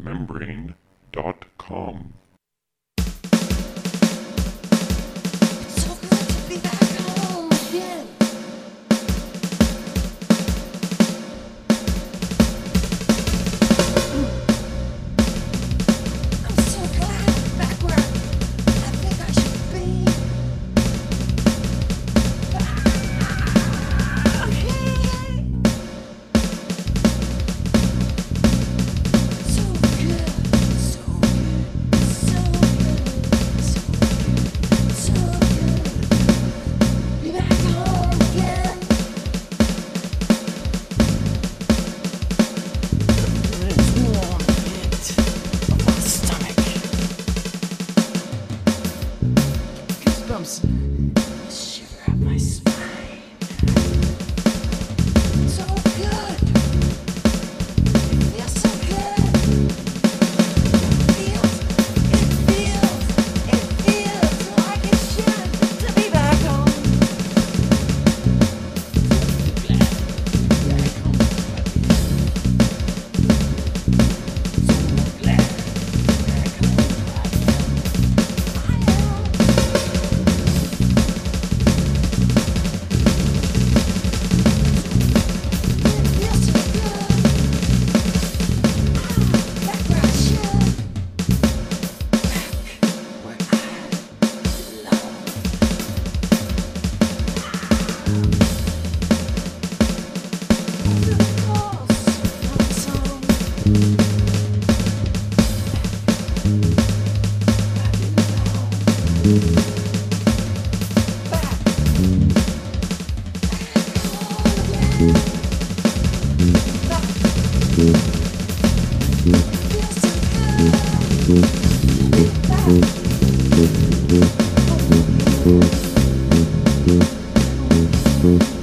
membrane.com. So good to be back home again. I'm so glad I'm back where I think I should be. So good, so good, so good, so good. Be back home again. It's warm pit of my stomach. Goosebumps, shiver up my spine. So good. Feels so good. It feels like it should to be back home. Back home. So glad back home. I am. It feels so good. Back where I should. Where I belong. Through the course of the song, I belong. Back home again. Feels so good. Back.